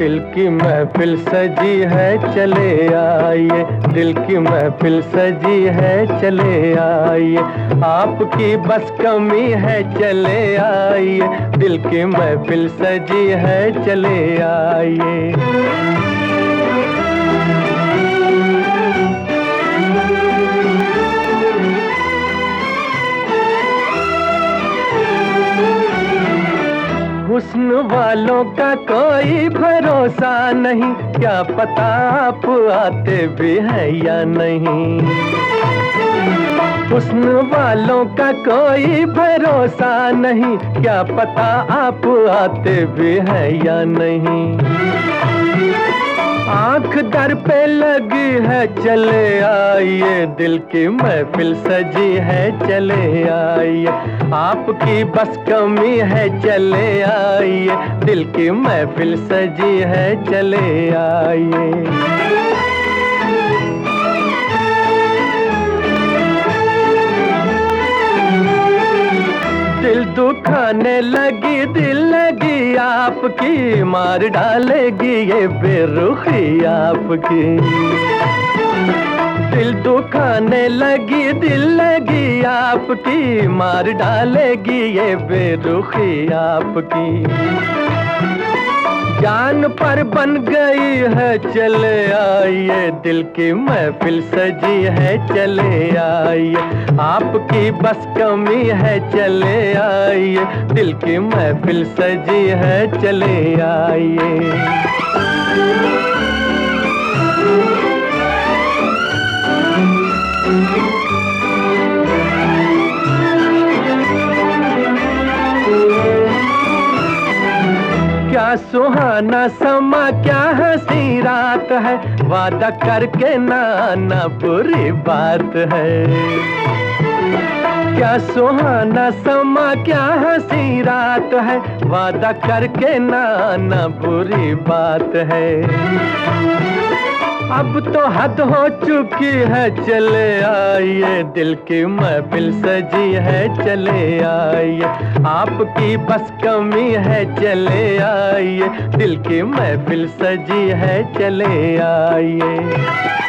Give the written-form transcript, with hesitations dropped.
दिल की महफिल सजी है चले आइए, दिल की महफिल सजी है चले आइए, आपकी बस कमी है चले आइए, दिल की महफिल सजी है चले आइए। हुस्न वालों का कोई भरोसा नहीं, क्या पता आप आते भी हैं या नहीं। हुस्न वालों का कोई भरोसा नहीं, क्या पता आप आते भी हैं या नहीं। आँख दर पे लगी है चले आइए, दिल की महफिल सजी है चले आइए, आपकी बस कमी है चले आइए, दिल की महफिल सजी है चले आइए। दिल दुखाने लगी, दिल लगी आपकी, मार डालेगी ये बेरुखी आपकी। दिल दुखाने लगी, दिल लगी आपकी, मार डालेगी ये बेरुखी आपकी। जान पर बन गई है चले आइए, दिल की महफिल सजी है चले आइए, आपकी बस कमी है चले आइए, दिल की महफिल सजी है चले आइए। क्या सुहाना समा, क्या हंसी रात है, वादा करके ना आना बुरी बात है। क्या सुहाना समा, क्या हंसी रात है, वादा करके ना आना बुरी बात है। अब तो हद हो चुकी है चले आइए, दिल की महफिल सजी है चले आइए, आपकी बस कमी है चले आइए, दिल की महफिल सजी है चले आइए।